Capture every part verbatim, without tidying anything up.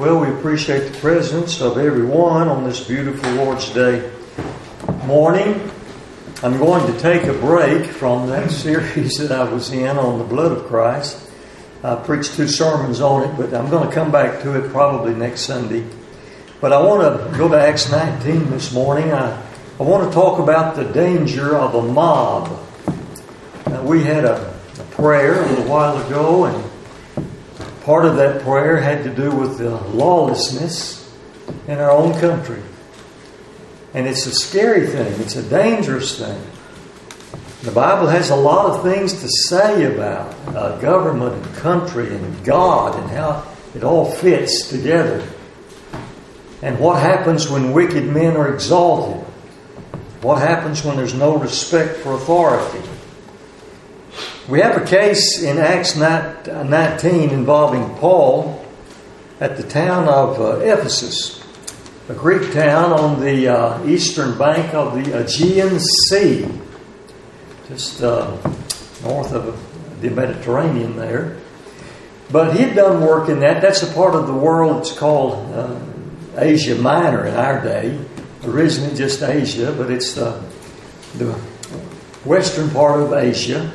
Well, we appreciate the presence of everyone on this beautiful Lord's Day morning. I'm going to take a break from that series that I was in on the blood of Christ. I preached two sermons on it, but I'm going to come back to it probably next Sunday. But I want to go to Acts nineteen this morning. I, I want to talk about the danger of a mob. Now, we had a, a prayer a little while ago, and part of that prayer had to do with the lawlessness in our own country. And it's a scary thing. It's a dangerous thing. The Bible has a lot of things to say about uh, government and country and God and how it all fits together. And what happens when wicked men are exalted? What happens when there's no respect for authority? We have a case in Acts nineteen involving Paul at the town of uh, Ephesus, a Greek town on the uh, eastern bank of the Aegean Sea, just uh, north of the Mediterranean there. But he'd done work in that. That's a part of the world that's called uh, Asia Minor in our day. Originally just Asia, but it's the, the western part of Asia.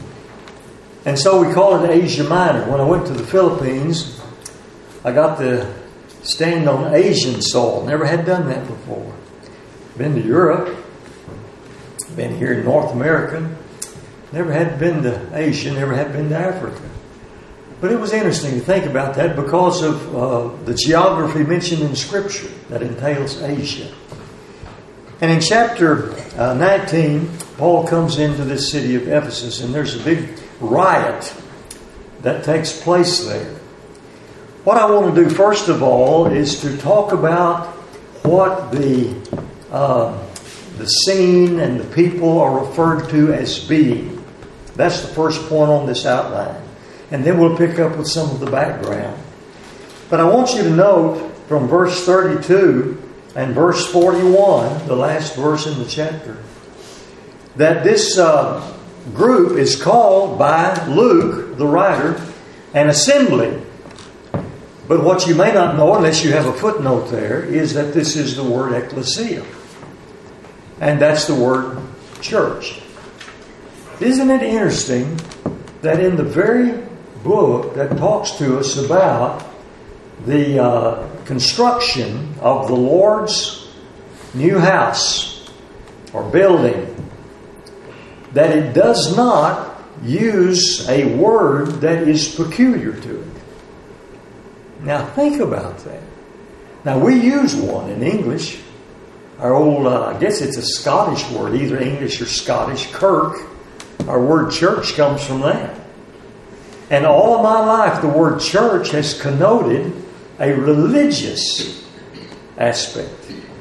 And so we call it Asia Minor. When I went to the Philippines, I got to stand on Asian soil. Never had done that before. Been to Europe. Been here in North America. Never had been to Asia. Never had been to Africa. But it was interesting to think about that because of uh, the geography mentioned in Scripture that entails Asia. And in chapter uh, nineteen, Paul comes into this city of Ephesus, and there's a big riot that takes place there. What I want to do first of all is to talk about what the uh, the scene and the people are referred to as being. That's the first point on this outline. And then we'll pick up with some of the background. But I want you to note from verse thirty-two and verse forty-one, the last verse in the chapter, that this uh, group is called by Luke, the writer, an assembly. But what you may not know, unless you have a footnote there, is that this is the word ecclesia. And that's the word church. Isn't it interesting that in the very book that talks to us about the uh, construction of the Lord's new house or building, that it does not use a word that is peculiar to it. Now think about that. Now we use one in English. Our old, uh, I guess it's a Scottish word, either English or Scottish, kirk. Our word church comes from that. And all of my life the word church has connoted a religious aspect,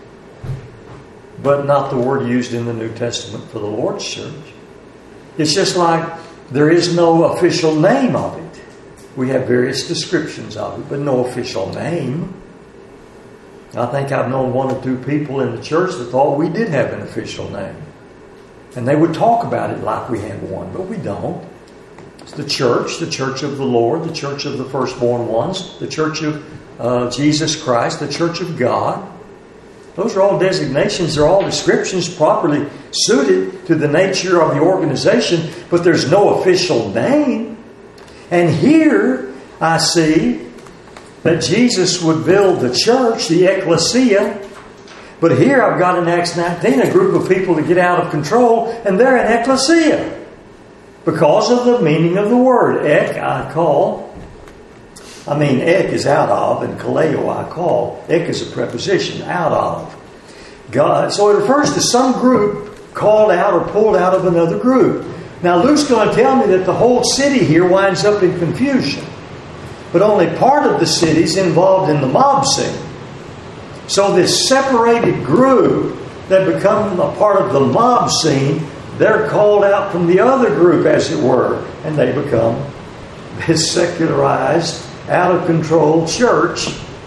but not the word used in the New Testament for the Lord's church. It's just like there is no official name of it. We have various descriptions of it, but no official name. I think I've known one or two people in the church that thought we did have an official name. And they would talk about it like we had one, but we don't. It's the church, the church of the Lord, the church of the firstborn ones, the church of uh, Jesus Christ, the church of God. Those are all designations. They're all descriptions properly suited to the nature of the organization, but there's no official name. And here I see that Jesus would build the church, the ecclesia. But here I've got in Acts nineteen a group of people that get out of control, and they're an ecclesia because of the meaning of the word. Ek, I call. I mean, ek is out of, and kaleo, I call. Ek is a preposition, out of. God. So it refers to some group called out or pulled out of another group. Now Luke's going to tell me that the whole city here winds up in confusion. But only part of the city is involved in the mob scene. So this separated group that become a part of the mob scene, they're called out from the other group, as it were. And they become this secularized, out of control church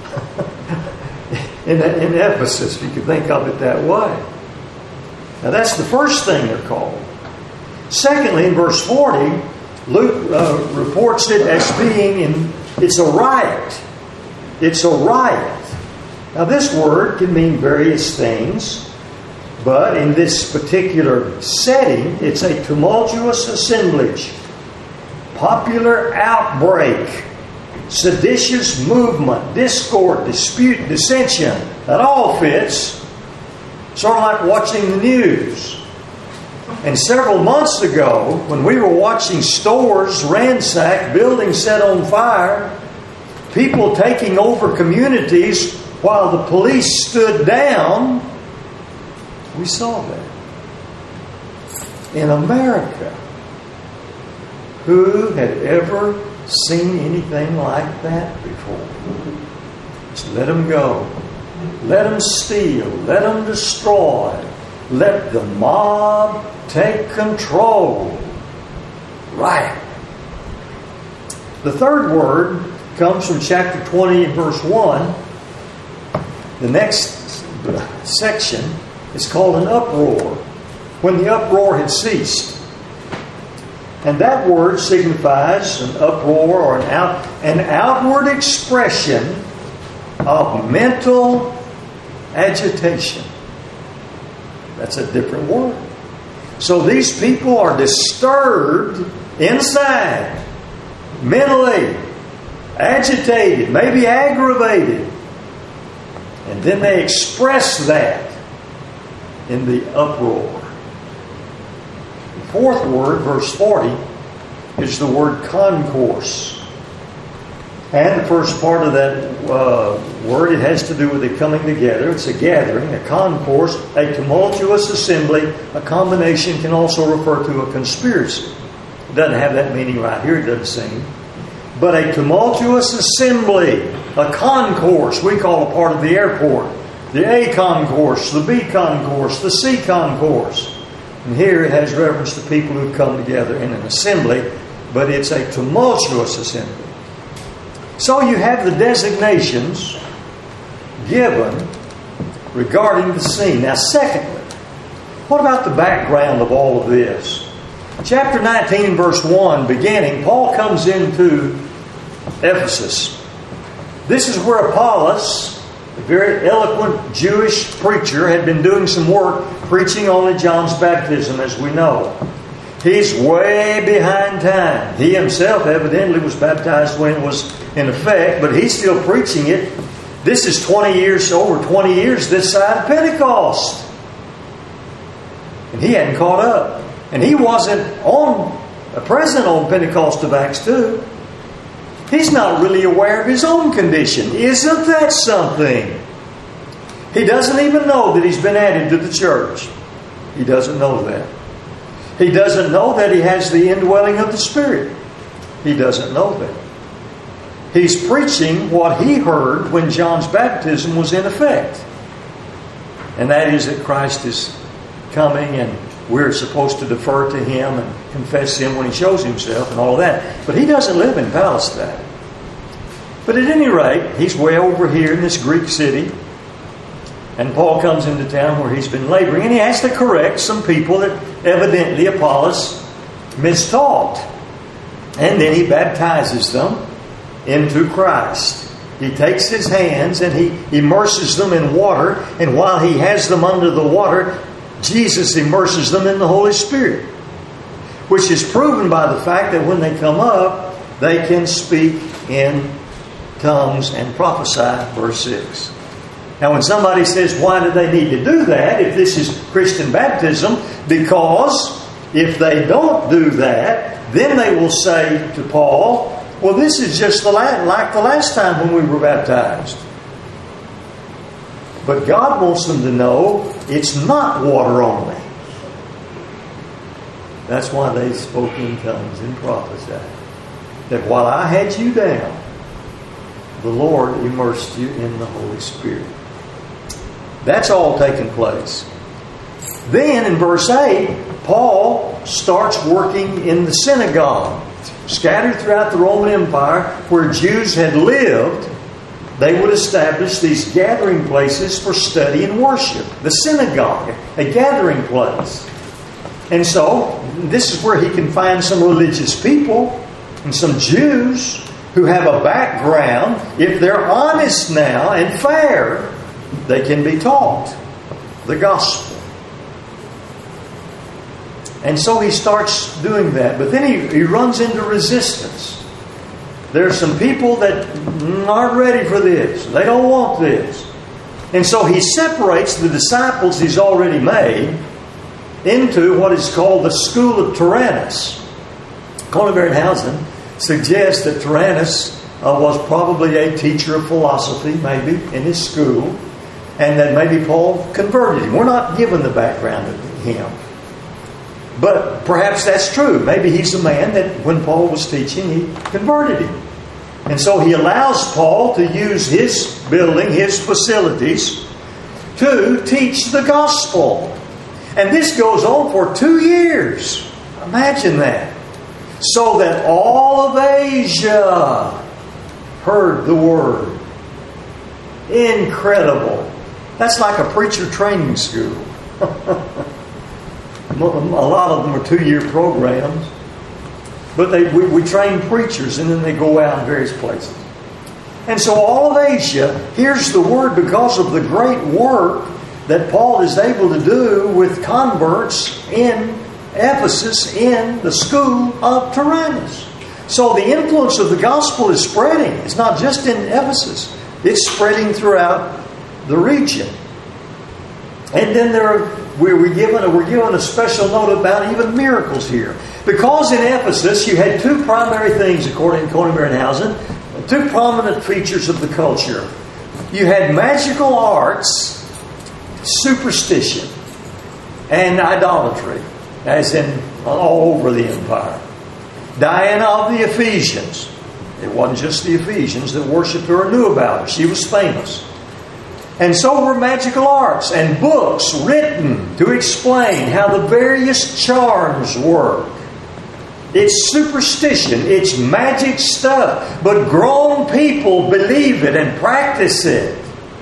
in, in Ephesus, if you could think of it that way. Now that's the first thing they're called. Secondly, in verse forty, Luke uh, reports it as being in, it's a riot. It's a riot. Now this word can mean various things, but in this particular setting, it's a tumultuous assemblage, popular outbreak, seditious movement, discord, dispute, dissension. That all fits. Sort of like watching the news. And several months ago, when we were watching stores ransacked, buildings set on fire, people taking over communities while the police stood down, we saw that. In America, who had ever seen anything like that before? Just let them go. Let them steal. Let them destroy. Let the mob take control. Right. The third word comes from chapter twenty, verse one. The next section is called an uproar. When the uproar had ceased. And that word signifies an uproar or an out, an outward expression of mental agitation. That's a different word. So these people are disturbed inside, mentally, agitated, maybe aggravated. And then they express that in the uproar. The fourth word, verse forty, is the word concourse. And the first part of that uh, word, it has to do with it coming together. It's a gathering, a concourse, a tumultuous assembly. A combination can also refer to a conspiracy. It doesn't have that meaning right here, it doesn't seem. But a tumultuous assembly, a concourse, we call a part of the airport. The A concourse, the B concourse, the C concourse. And here it has reference to people who've come together in an assembly, but it's a tumultuous assembly. So you have the designations given regarding the scene. Now, secondly, what about the background of all of this? Chapter nineteen, verse one, beginning, Paul comes into Ephesus. This is where Apollos, a very eloquent Jewish preacher, had been doing some work preaching only John's baptism, as we know. He's way behind time. He himself evidently was baptized when it was in effect, but he's still preaching it. This is twenty years, over twenty years this side of Pentecost. And he hadn't caught up. And he wasn't on present on Pentecost of Acts two. He's not really aware of his own condition. Isn't that something? He doesn't even know that he's been added to the church. He doesn't know that. He doesn't know that he has the indwelling of the Spirit. He doesn't know that. He's preaching what he heard when John's baptism was in effect. And that is that Christ is coming and we're supposed to defer to Him and confess Him when He shows Himself and all of that. But he doesn't live in Palestine. But at any rate, he's way over here in this Greek city. And Paul comes into town where he's been laboring. And he has to correct some people that evidently Apollos mistaught. And then he baptizes them into Christ. He takes his hands and he immerses them in water. And while he has them under the water, Jesus immerses them in the Holy Spirit. Which is proven by the fact that when they come up, they can speak in tongues and prophesy, verse six. Now when somebody says, why do they need to do that if this is Christian baptism? Because if they don't do that, then they will say to Paul, well, this is just the la- like the last time when we were baptized. But God wants them to know it's not water only. That's why they spoke in tongues and prophesied. That while I had you down, the Lord immersed you in the Holy Spirit. That's all taking place. Then in verse eight, Paul starts working in the synagogue. Scattered throughout the Roman Empire where Jews had lived, they would establish these gathering places for study and worship. The synagogue, a gathering place. And so, this is where he can find some religious people and some Jews who have a background, if they're honest now and fair, they can be taught the gospel. And so he starts doing that. But then he, he runs into resistance. There's some people that aren't ready for this. They don't want this. And so he separates the disciples he's already made into what is called the school of Tyrannus. Conrad Barinhausen suggests that Tyrannus uh, was probably a teacher of philosophy, maybe, in his school, and that maybe Paul converted him. We're not given the background of him. But perhaps that's true. Maybe he's a man that when Paul was teaching, he converted him. And so he allows Paul to use his building, his facilities, to teach the gospel. And this goes on for two years. Imagine that. So that all of Asia heard the word. Incredible. That's like a preacher training school. A lot of them are two-year programs. But they, we, we train preachers and then they go out in various places. And so all of Asia hears the word because of the great work that Paul is able to do with converts in Ephesus in the school of Tyrannus. So the influence of the gospel is spreading. It's not just in Ephesus. It's spreading throughout the region. And then there are, we're, we're, given, we're given a special note about even miracles here. Because in Ephesus you had two primary things, according to Conrad Barinhausen, two prominent features of the culture. You had magical arts, superstition, and idolatry, as in all over the empire. Diana of the Ephesians. It wasn't just the Ephesians that worshipped her or knew about her. She was famous. And so were magical arts and books written to explain how the various charms work. It's superstition. It's magic stuff. But grown people believe it and practice it.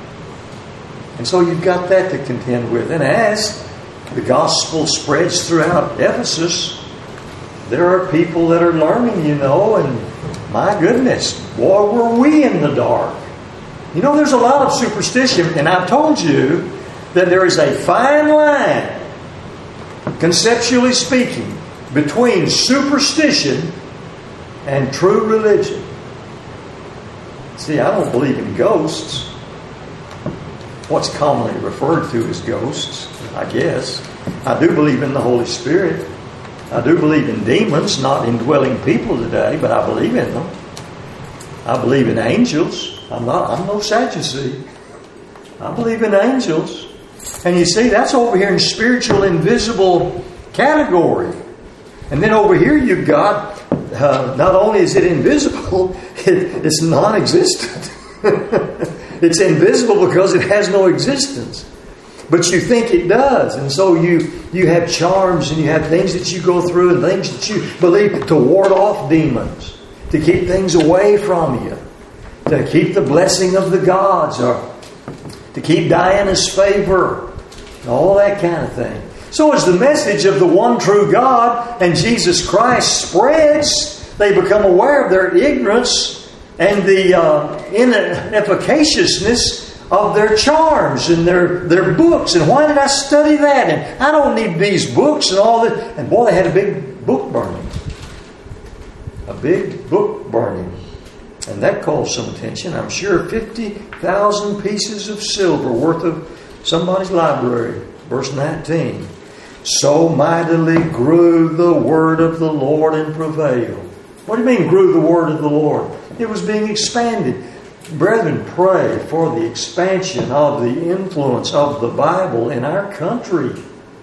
And so you've got that to contend with. And as the gospel spreads throughout Ephesus, there are people that are learning, you know, and my goodness, boy, were we in the dark. You know, there's a lot of superstition, and I've told you that there is a fine line, conceptually speaking, between superstition and true religion. See, I don't believe in ghosts. What's commonly referred to as ghosts, I guess. I do believe in the Holy Spirit. I do believe in demons, not indwelling people today, but I believe in them. I believe in angels. I'm not, I'm no Sadducee. I believe in angels. And you see, that's over here in spiritual, invisible category. And then over here you've got, uh, not only is it invisible, it, it's non-existent. It's invisible because it has no existence. But you think it does. And so you, you have charms and you have things that you go through and things that you believe to ward off demons, to keep things away from you, to keep the blessing of the gods, or to keep Diana's favor, and all that kind of thing. So as the message of the one true God and Jesus Christ spreads, they become aware of their ignorance and the uh, inefficaciousness of their charms and their, their books. And why did I study that? And I don't need these books and all that. And boy, they had a big book burning. A big book burning. And that caused some attention. I'm sure fifty thousand pieces of silver worth of somebody's library. Verse nineteen. So mightily grew the word of the Lord and prevailed. What do you mean grew the word of the Lord? It was being expanded. Brethren, pray for the expansion of the influence of the Bible in our country.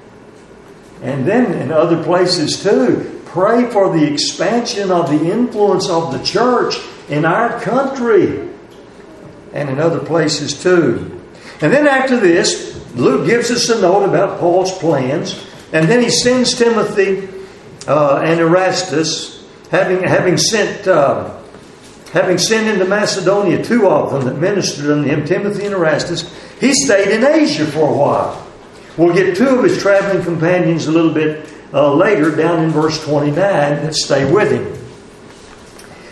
And then in other places too. Pray for the expansion of the influence of the church in our country. And in other places too. And then after this, Luke gives us a note about Paul's plans. And then he sends Timothy uh, and Erastus, having, having sent... Uh, Having sent into Macedonia two of them that ministered unto him, Timothy and Erastus, he stayed in Asia for a while. We'll get two of his traveling companions a little bit uh, later, down in verse twenty-nine, that stay with him.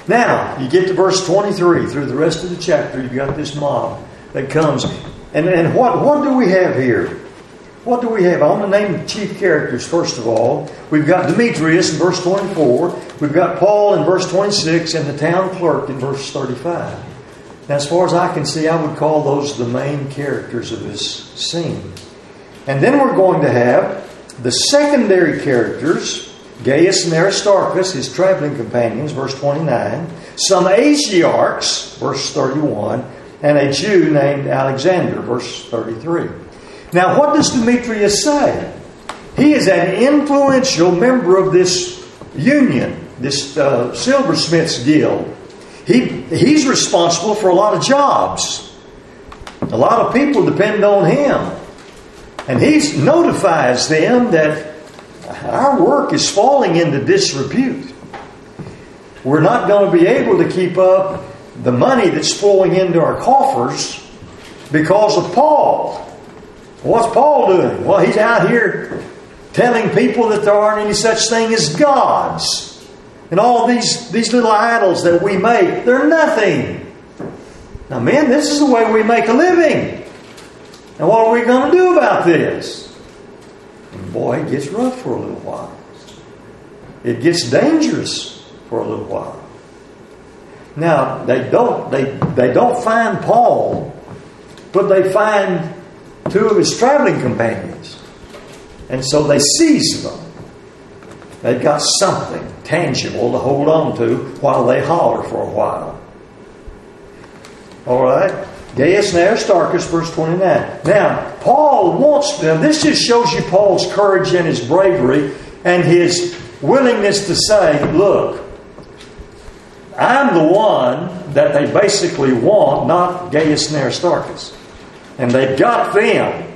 Now, you get to verse twenty-three. Through the rest of the chapter, you've got this mob that comes. And, and what, what do we have here? What do we have? I want to name the chief characters first of all. We've got Demetrius in verse twenty-four. We've got Paul in verse twenty-six and the town clerk in verse thirty-five. Now, as far as I can see, I would call those the main characters of this scene. And then we're going to have the secondary characters, Gaius and Aristarchus, his traveling companions, verse twenty-nine, some Asiarchs, verse thirty-one, and a Jew named Alexander, verse thirty-three. Now, what does Demetrius say? He is an influential member of this union, this uh, silversmiths guild. He, he's responsible for a lot of jobs. A lot of people depend on him. And he notifies them that our work is falling into disrepute. We're not going to be able to keep up the money that's flowing into our coffers because of Paul. What's Paul doing? Well, he's out here telling people that there aren't any such thing as gods. And all these, these little idols that we make, they're nothing. Now, men, this is the way we make a living. Now, what are we going to do about this? And boy, it gets rough for a little while. It gets dangerous for a little while. Now, they don't, they, they don't find Paul, but they find two of his traveling companions. And so they seize them. They've got something tangible to hold on to while they holler for a while. All right. Gaius and Aristarchus, verse twenty-nine. Now, Paul wants them. This just shows you Paul's courage and his bravery and his willingness to say, look, I'm the one that they basically want, not Gaius and Aristarchus. And they've got them.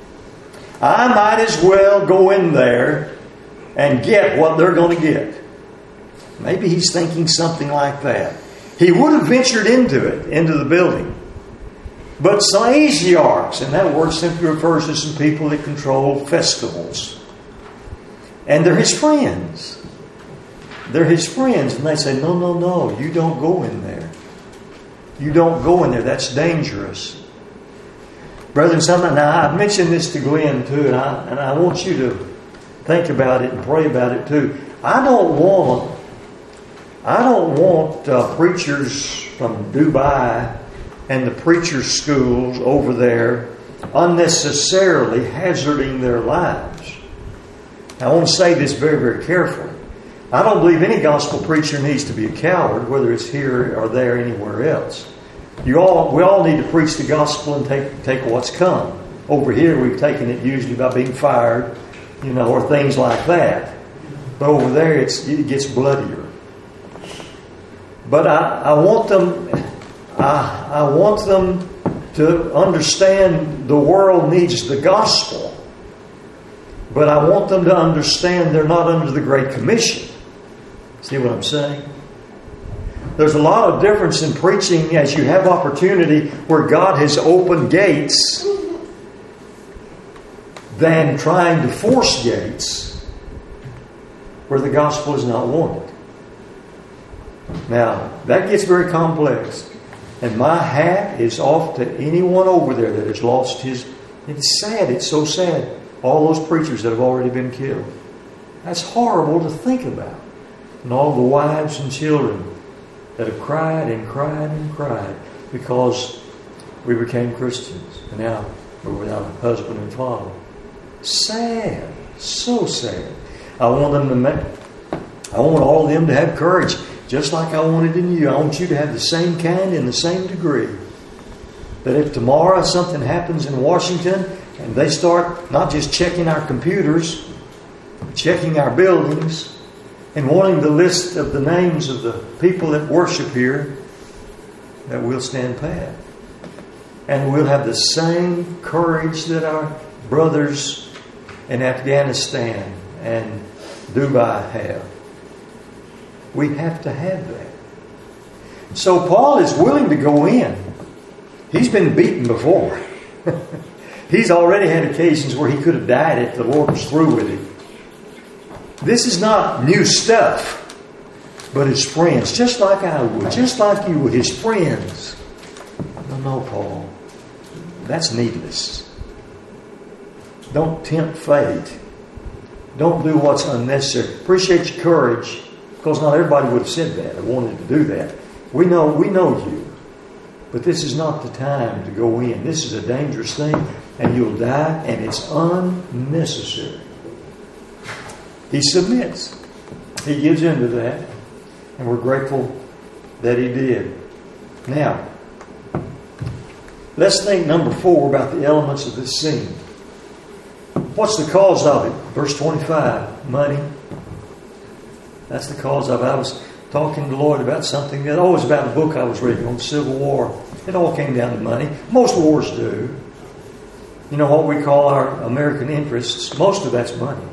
I might as well go in there and get what they're going to get. Maybe he's thinking something like that. He would have ventured into it, into the building. But some Asiarchs, and that word simply refers to some people that control festivals. And they're his friends. They're his friends. And they say, no, no, no, you don't go in there. You don't go in there. That's dangerous. Brother and sister, now I've mentioned this to Glenn too, and I, and I want you to think about it and pray about it too. I don't want, I don't want uh, preachers from Dubai and the preacher schools over there unnecessarily hazarding their lives. Now, I want to say this very, very carefully. I don't believe any gospel preacher needs to be a coward, whether it's here or there, anywhere else. You all, we all need to preach the gospel and take take what's come. Over here, we've taken it usually by being fired, you know, or things like that. But over there, it's, it gets bloodier. But I, I want them, I, I want them to understand the world needs the gospel. But I want them to understand they're not under the Great Commission. See what I'm saying? There's a lot of difference in preaching as you have opportunity where God has opened gates than trying to force gates where the gospel is not wanted. Now, that gets very complex. And my hat is off to anyone over there that has lost his... It's sad. It's so sad. All those preachers that have already been killed. That's horrible to think about. And all the wives and children that have cried and cried and cried because we became Christians. And now we're without a husband and father. Sad. So sad. I want them to make, I want all of them to have courage. Just like I wanted in you. I want you to have the same kind in the same degree. That if tomorrow something happens in Washington and they start not just checking our computers, checking our buildings, and wanting the list of the names of the people that worship here, that we'll stand pat. And we'll have the same courage that our brothers in Afghanistan and Dubai have. We have to have that. So Paul is willing to go in. He's been beaten before. He's already had occasions where he could have died if the Lord was through with him. This is not new stuff. but his friends, just like I would, just like you would, his friends. No, no, Paul. That's needless. Don't tempt fate. Don't do what's unnecessary. Appreciate your courage, because not everybody would have said that or wanted to do that. We know, we know you. But this is not the time to go in. This is a dangerous thing, and you'll die, and it's unnecessary. He submits. He gives in to that, and we're grateful that he did. Now, let's think, number four, about the elements of this scene. What's the cause of it? Verse twenty-five, money. That's the cause of it. I was talking to the Lord about something. It always about a book I was reading on the Civil War. It all came down to money. Most wars do. You know what we call our American interests? Most of that's money.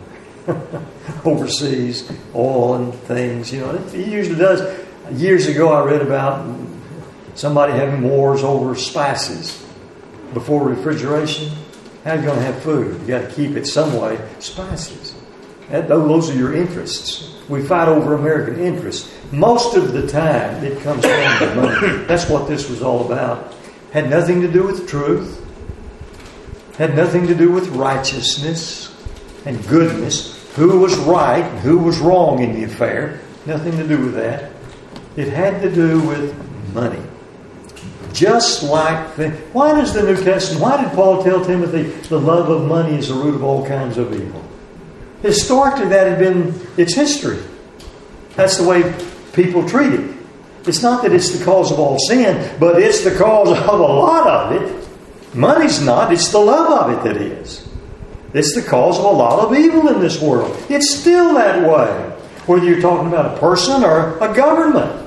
Overseas, oil and things. You know, it usually does. Years ago I read about somebody having wars over spices before refrigeration. How are you going to have food? You got to keep it some way. Spices. That, those are your interests. We fight over American interests. Most of the time, it comes down to money. That's what this was all about. Had nothing to do with truth. Had nothing to do with righteousness and goodness. Who was right and who was wrong in the affair. Nothing to do with that. It had to do with money. Just like the, why does the New Testament, why did Paul tell Timothy the love of money is the root of all kinds of evil? Historically, that had been its history. That's the way people treat it. It's not that it's the cause of all sin, but it's the cause of a lot of it. Money's not, it's the love of it that is. It's the cause of a lot of evil in this world. It's still that way, whether you're talking about a person or a government.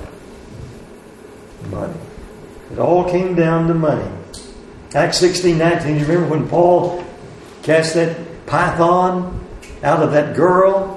Money. It all came down to money. Acts sixteen nineteen, you remember when Paul cast that python out of that girl?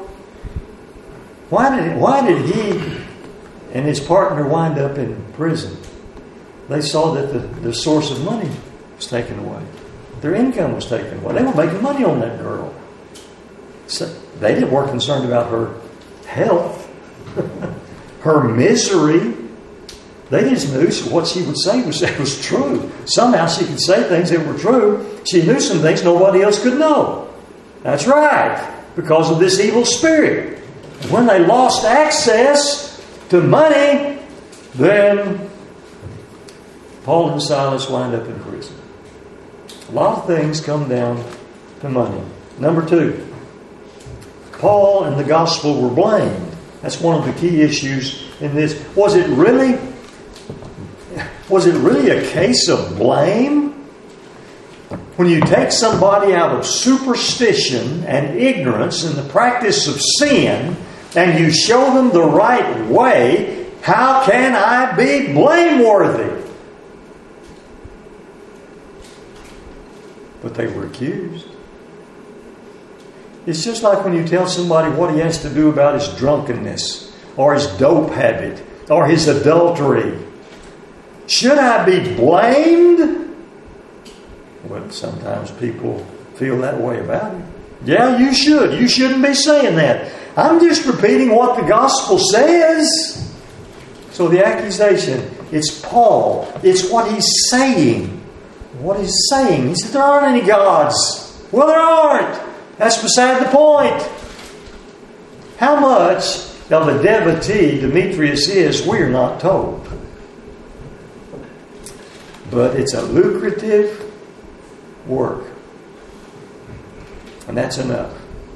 Why did, why did he and his partner wind up in prison? They saw that the, the source of money was taken away. Their income was taken away. They were making money on that girl. So they didn't were concerned about her health, her misery. They just knew what she would say was, was true. Somehow she could say things that were true. She knew some things nobody else could know. That's right. Because of this evil spirit. When they lost access to money, then Paul and Silas wind up in prison. A lot of things come down to money. Number two, Paul and the gospel were blamed. That's one of the key issues in this. Was it really, was it really a case of blame? When you take somebody out of superstition and ignorance and the practice of sin, and you show them the right way, how can I be blameworthy? But they were accused. It's just like when you tell somebody what he has to do about his drunkenness, or his dope habit, or his adultery. Should I be blamed? Well, sometimes people feel that way about it. Yeah, you should. You shouldn't be saying that. I'm just repeating what the gospel says. So the accusation, it's Paul. It's what he's saying. What he's saying. He said, there aren't any gods. Well, there aren't. That's beside the point. How much of a devotee Demetrius is, we're not told. But it's a lucrative work. And that's enough.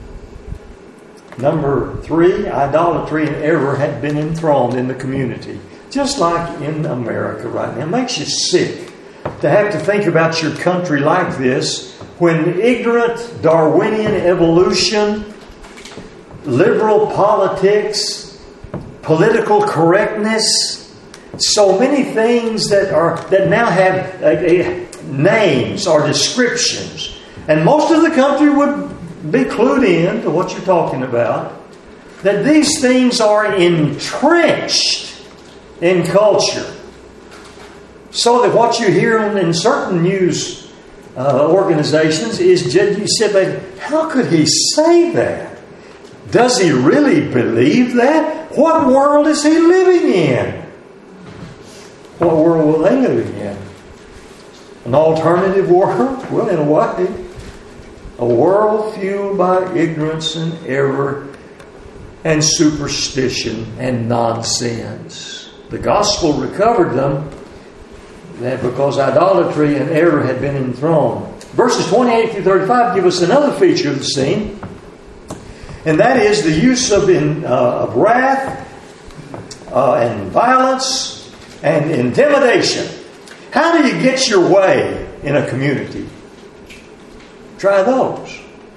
Number three, idolatry and error had been enthroned in the community. Just like in America right now. It makes you sick to have to think about your country like this when ignorant Darwinian evolution, liberal politics, political correctness, so many things that are that now have a, a, names or descriptions. And most of the country would be clued in to what you're talking about. That these things are entrenched in culture. So that what you hear in certain news uh, organizations is just, you said, how could he say that? Does he really believe that? What world is he living in? What world were they living in? An alternative world? Well, in a way. A world fueled by ignorance and error and superstition and nonsense. The gospel recovered them that because idolatry and error had been enthroned. Verses twenty-eight through thirty-five give us another feature of the scene. And that is the use of, in, uh, of wrath uh, and violence and intimidation. How do you get your way in a community? Try those.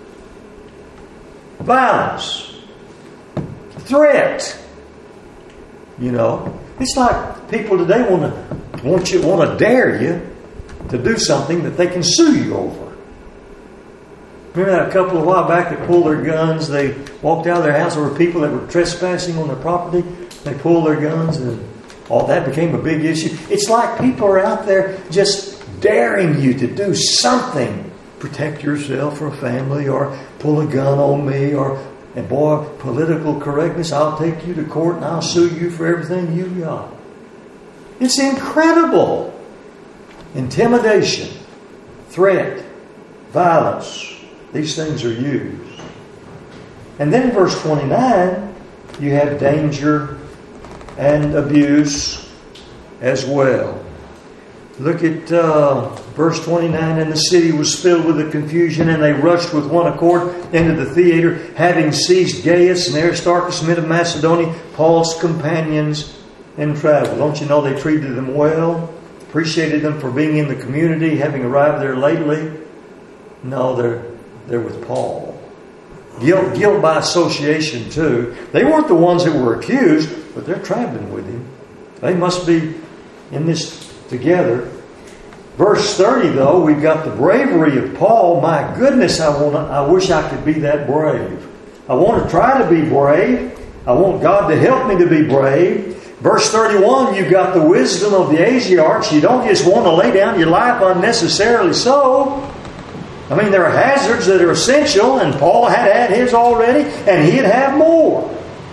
Violence. Threat. You know, it's like people today want to want you want to dare you to do something that they can sue you over. Remember that a couple of while back that pulled their guns, they walked out of their house, there were people that were trespassing on their property, they pulled their guns and all that became a big issue. It's like people are out there just daring you to do something. Protect yourself or a family, or pull a gun on me, or, and boy, political correctness, I'll take you to court and I'll sue you for everything you've got. It's incredible. Intimidation, threat, violence, these things are used. And then in verse twenty-nine, you have danger and abuse as well. Look at uh, verse twenty-nine. And the city was filled with the confusion, and they rushed with one accord into the theater, having seized Gaius and Aristarchus, men of Macedonia, Paul's companions in travel. Don't you know they treated them well? Appreciated them for being in the community, having arrived there lately? No, they're, they're with Paul. Guilt, guilt by association too. They weren't the ones that were accused, but they're traveling with him. They must be in this together. Verse thirty, though, we've got the bravery of Paul. My goodness, I want to, I wish I could be that brave. I want to try to be brave. I want God to help me to be brave. Verse thirty-one, you've got the wisdom of the Asiarchs. You don't just want to lay down your life unnecessarily so. I mean, there are hazards that are essential, and Paul had had his already, and he'd have more.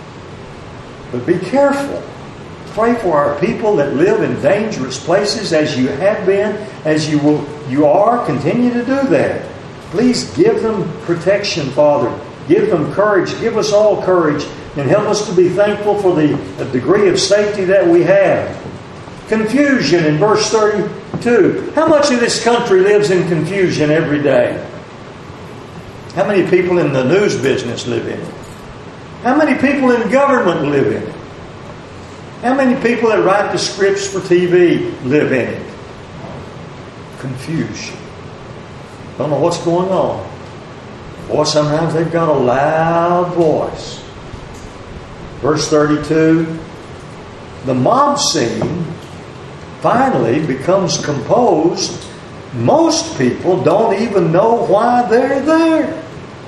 But be careful. Pray for our people that live in dangerous places, as you have been, as you will, you are. Continue to do that. Please give them protection, Father. Give them courage. Give us all courage, and help us to be thankful for the, the degree of safety that we have. Confusion in verse thirty-two. How much of this country lives in confusion every day? How many people in the news business live in it? How many people in government live in it? How many people that write the scripts for T V live in it? Confusion. Don't know what's going on. Boy, sometimes they've got a loud voice. Verse thirty-two. The mob scene finally becomes composed. Most people don't even know why they're there.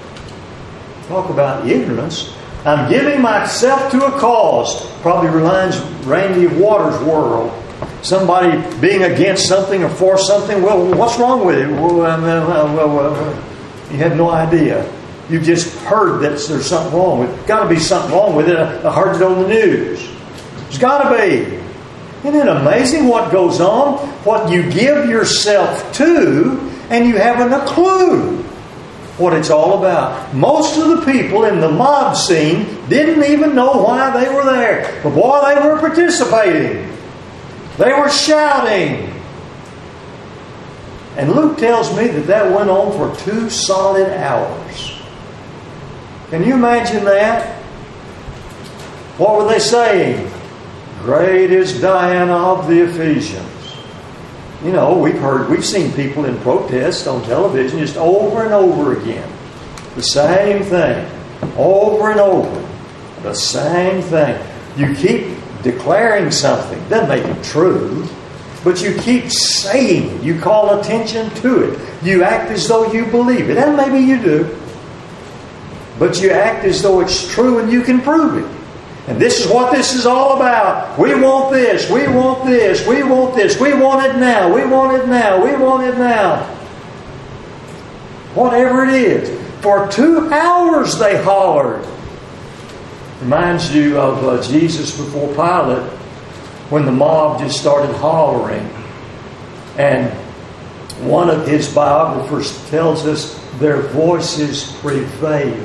Talk about ignorance. I'm giving myself to a cause. Probably reminds Randy of Waters' world. Somebody being against something or for something. Well, what's wrong with it? Well, uh, well, well, you have no idea. You just heard that there's something wrong with it. Got to be something wrong with it. I heard it on the news. There's got to be. Isn't it amazing what goes on? What you give yourself to, and you haven't a clue what it's all about. Most of the people in the mob scene didn't even know why they were there. But boy, they were participating. They were shouting. And Luke tells me that that went on for two solid hours. Can you imagine that? What were they saying? Great is Diana of the Ephesians. You know, we've heard, we've seen people in protest on television just over and over again. The same thing. Over and over. The same thing. You keep declaring something. Doesn't make it true. But you keep saying it. You call attention to it. You act as though you believe it. And maybe you do. But you act as though it's true and you can prove it. And this is what this is all about. We want this. We want this. We want this. We want it now. We want it now. We want it now. Whatever it is. For two hours they hollered. Reminds you of uh, Jesus before Pilate, when the mob just started hollering. And one of his biographers tells us their voices prevailed.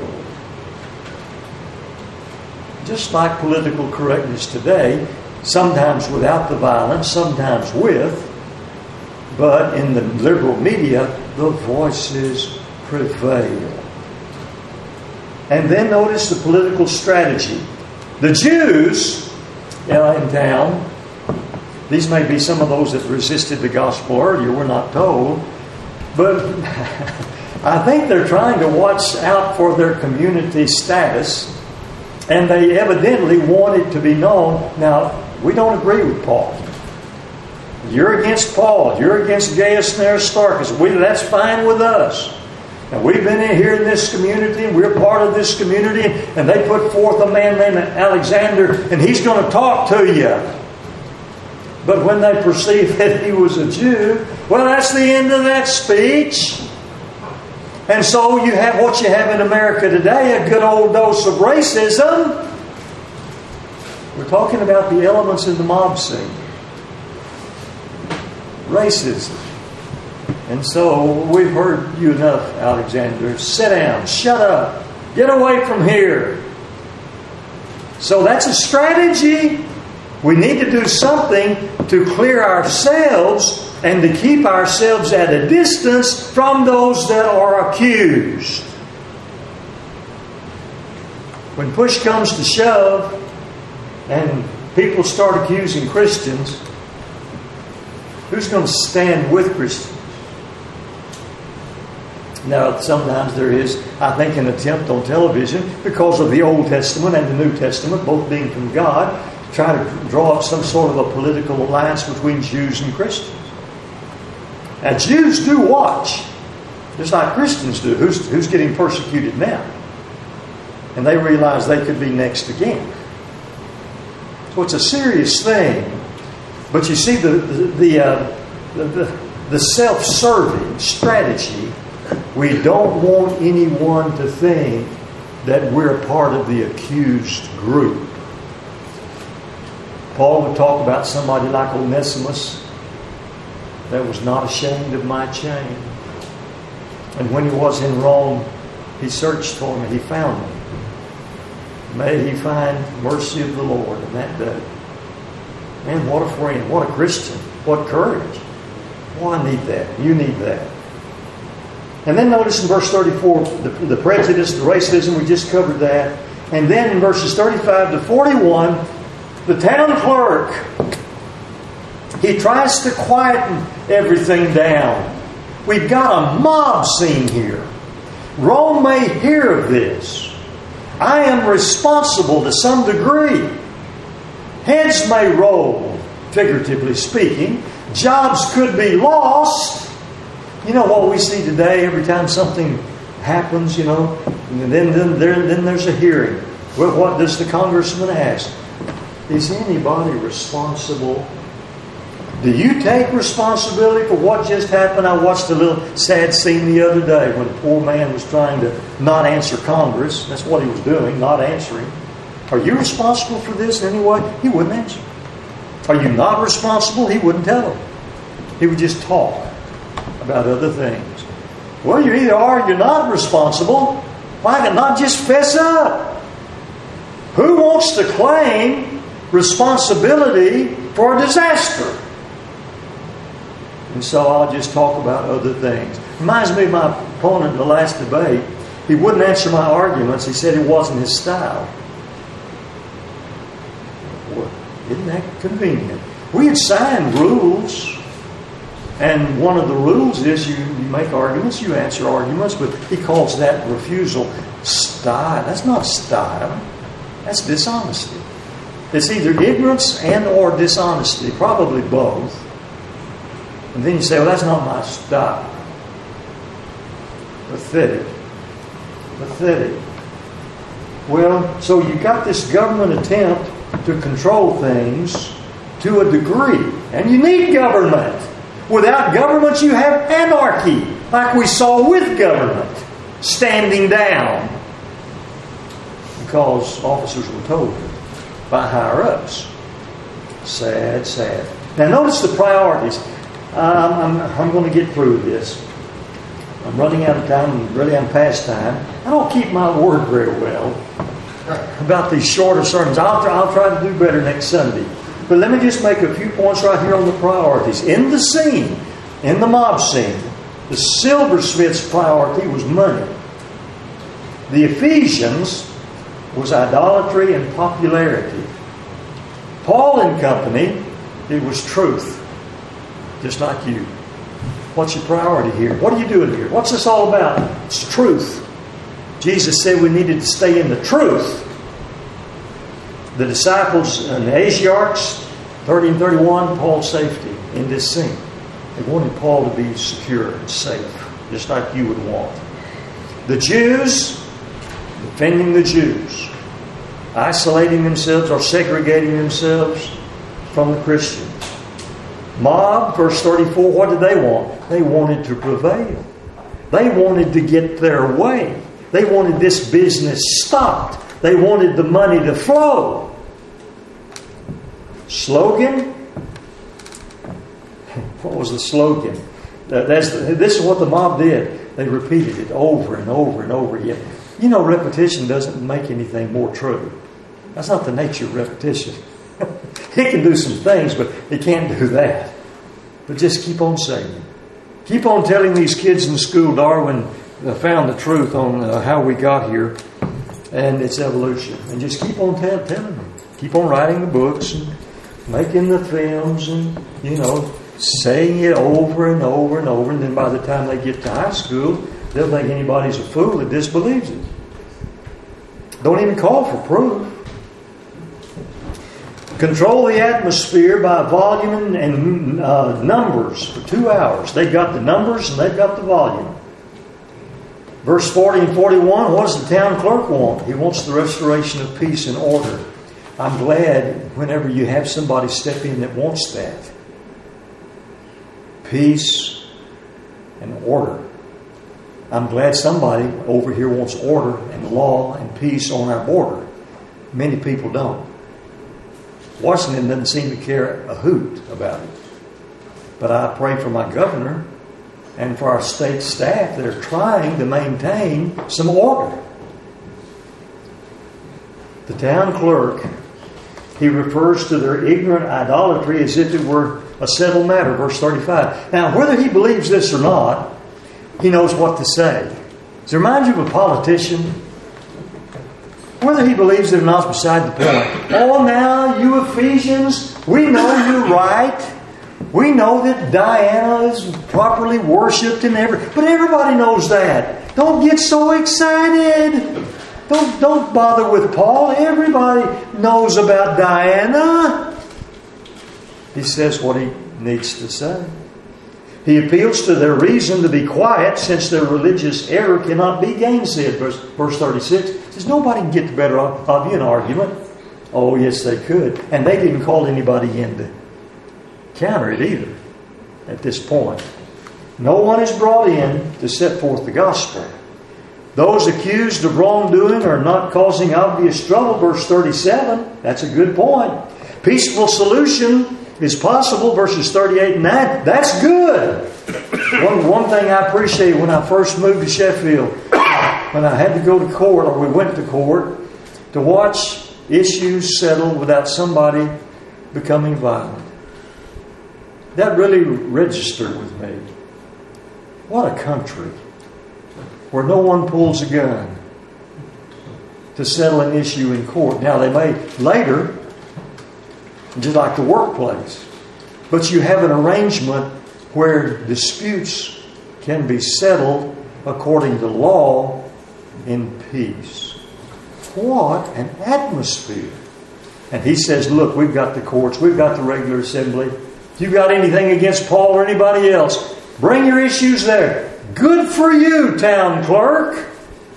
Just like political correctness today, sometimes without the violence, sometimes with, but in the liberal media, the voices prevail. And then notice the political strategy. The Jews uh, in town, these may be some of those that resisted the gospel earlier, we're not told, but I think they're trying to watch out for their community status, and they evidently want it to be known. Now, we don't agree with Paul. You're against Paul. You're against Gaius and Aristarchus. We, that's fine with us. And we've been in here in this community, and we're part of this community, and they put forth a man named Alexander, and he's going to talk to you. But when they perceived that he was a Jew, well, that's the end of that speech. And so you have what you have in America today, a good old dose of racism. We're talking about the elements in the mob scene. Racism. And so we've heard you enough, Alexander. Sit down. Shut up. Get away from here. So that's a strategy. We need to do something to clear ourselves and to keep ourselves at a distance from those that are accused. When push comes to shove and people start accusing Christians, who's going to stand with Christians? Now, sometimes there is, I think, an attempt on television, because of the Old Testament and the New Testament, both being from God, to try to draw up some sort of a political alliance between Jews and Christians. Now, Jews do watch, just like Christians do. Who's, who's getting persecuted now? And they realize they could be next again. So it's a serious thing. But you see, the the the, uh, the, the, the self-serving strategy, we don't want anyone to think that we're part of the accused group. Paul would talk about somebody like Onesimus that was not ashamed of my chain. And when he was in Rome, he searched for me. He found me. May he find mercy of the Lord in that day. Man, what a friend. What a Christian. What courage. Well, I need that. You need that. And then notice in verse thirty-four, the, the prejudice, the racism, we just covered that. And then in verses thirty-five to forty-one, the town clerk, he tries to quieten everything down. We've got a mob scene here. Rome may hear of this. I am responsible to some degree. Heads may roll, figuratively speaking. Jobs could be lost. You know what we see today every time something happens, you know, and then, then, there, then there's a hearing. Well, what does the congressman ask? Is anybody responsible? Do you take responsibility for what just happened? I watched a little sad scene the other day when a poor man was trying to not answer Congress. That's what he was doing, not answering. Are you responsible for this in any way? He wouldn't answer. Are you not responsible? He wouldn't tell them. He would just talk about other things. Well, you either are or you're not responsible. Why not just fess up? Who wants to claim responsibility for a disaster? And so I'll just talk about other things. Reminds me of my opponent in the last debate. He wouldn't answer my arguments. He said it wasn't his style. Well, isn't that convenient? We had signed rules. And one of the rules is you, you make arguments, you answer arguments, but he calls that refusal style. That's not style. That's dishonesty. It's either ignorance and or dishonesty, probably both. And then you say, well, that's not my style. Pathetic. Pathetic. Well, so you got this government attempt to control things to a degree. And you need government. Without government, you have anarchy, like we saw with government, standing down. because officers were told by higher-ups. Sad, sad. Now notice the priorities. Um, I'm, I'm going to get through this. I'm running out of time, and really I'm past time. I don't keep my word very well about these shorter sermons. I'll, I'll try to do better next Sunday. But let me just make a few points right here on the priorities. In the scene, in the mob scene, the silversmith's priority was money. The Ephesians was idolatry and popularity. Paul and company, it was truth. Just like you. What's your priority here? What are you doing here? What's this all about? It's truth. Jesus said we needed to stay in the truth. The disciples and the Asiarchs, thirty and thirty-one, Paul's safety in this scene. They wanted Paul to be secure and safe, just like you would want. The Jews, defending the Jews, isolating themselves or segregating themselves from the Christians. Mob, verse thirty-four, what did they want? They wanted to prevail. They wanted to get their way. They wanted this business stopped. They wanted the money to flow. Slogan? What was the slogan? That's the, this is what the mob did. They repeated it over and over and over again. You know, repetition doesn't make anything more true. That's not the nature of repetition. It can do some things, but it can't do that. But just keep on saying it. Keep on telling these kids in school Darwin found the truth on uh, how we got here and its evolution. And just keep on tell, telling them. Keep on writing the books and making the films and, you know, saying it over and over and over. And then by the time they get to high school, they'll think anybody's a fool that disbelieves it. Don't even call for proof. Control the atmosphere by volume and uh, numbers for two hours. They've got the numbers and they've got the volume. Verse forty and forty-one, what does the town clerk want? He wants the restoration of peace and order. I'm glad whenever you have somebody step in that wants that. Peace and order. I'm glad somebody over here wants order and law and peace on our border. Many people don't. Washington doesn't seem to care a hoot about it. But I pray for my governor and for our state staff that are trying to maintain some order. The town clerk, he refers to their ignorant idolatry as if it were a settled matter. Verse thirty-five. Now, whether he believes this or not, he knows what to say. Does it remind you of a politician? Whether he believes it or not is beside the point. Oh, now, you Ephesians, we know you're right. We know that Diana is properly worshipped and every, but everybody knows that. Don't get so excited. Don't, don't bother with Paul. Everybody knows about Diana. He says what he needs to say. He appeals to their reason to be quiet since their religious error cannot be gainsaid. Verse, verse thirty-six says, nobody can get the better of, of you in an argument. Oh, yes, they could. And they didn't call anybody in to counter it either at this point. No one is brought in to set forth the gospel. Those accused of wrongdoing are not causing obvious trouble. Verse thirty-seven, that's a good point. Peaceful solution is possible, verses thirty-eight and nine. That's good. One, one thing I appreciated when I first moved to Sheffield, when I had to go to court, or we went to court, to watch issues settled without somebody becoming violent. That really registered with me. What a country where no one pulls a gun to settle an issue in court. Now, they may later, just like the workplace. But you have an arrangement where disputes can be settled according to law in peace. What an atmosphere. And he says, look, we've got the courts, we've got the regular assembly. If you've got anything against Paul or anybody else, bring your issues there. Good for you, town clerk.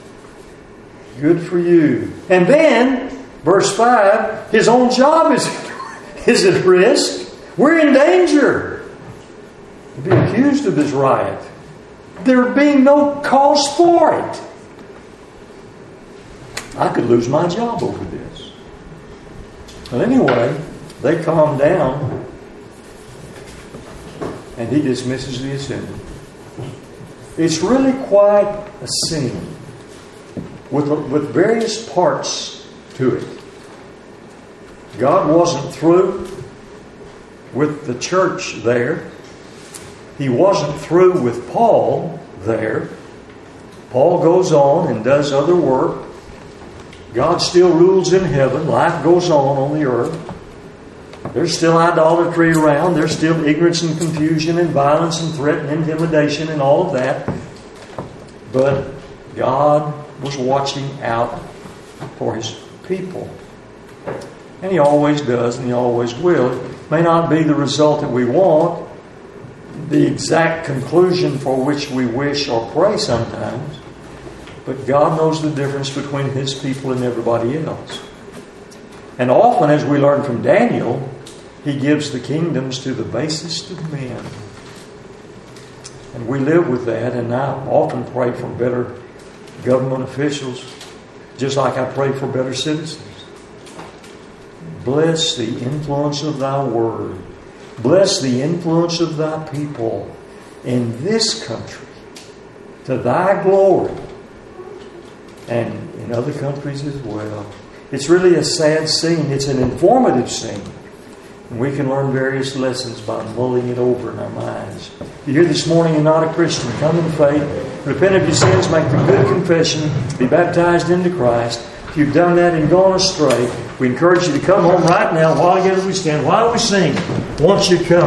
Good for you. And then, verse five, his own job is is at risk. We're in danger to be accused of this riot. There being no cause for it. I could lose my job over this. Well, anyway, they calm down, and he dismisses the assembly. It's really quite a scene with, with various parts to it. God wasn't through with the church there. He wasn't through with Paul there. Paul goes on and does other work. God still rules in heaven. Life goes on on the earth. There's still idolatry around. There's still ignorance and confusion and violence and threat and intimidation and all of that. But God was watching out for His people. And He always does, and He always will. It may not be the result that we want, the exact conclusion for which we wish or pray sometimes, but God knows the difference between His people and everybody else. And often, as we learn from Daniel, He gives the kingdoms to the basest of men. And we live with that, and I often pray for better government officials, just like I pray for better citizens. Bless the influence of Thy Word. Bless the influence of Thy people in this country to Thy glory, and in other countries as well. It's really a sad scene. It's an informative scene. And we can learn various lessons by mulling it over in our minds. If you're here this morning and not a Christian, come in faith, repent of your sins, make the good confession, be baptized into Christ. If you've done that and gone astray, we encourage you to come home right now while together we stand, while we sing. Won't you come?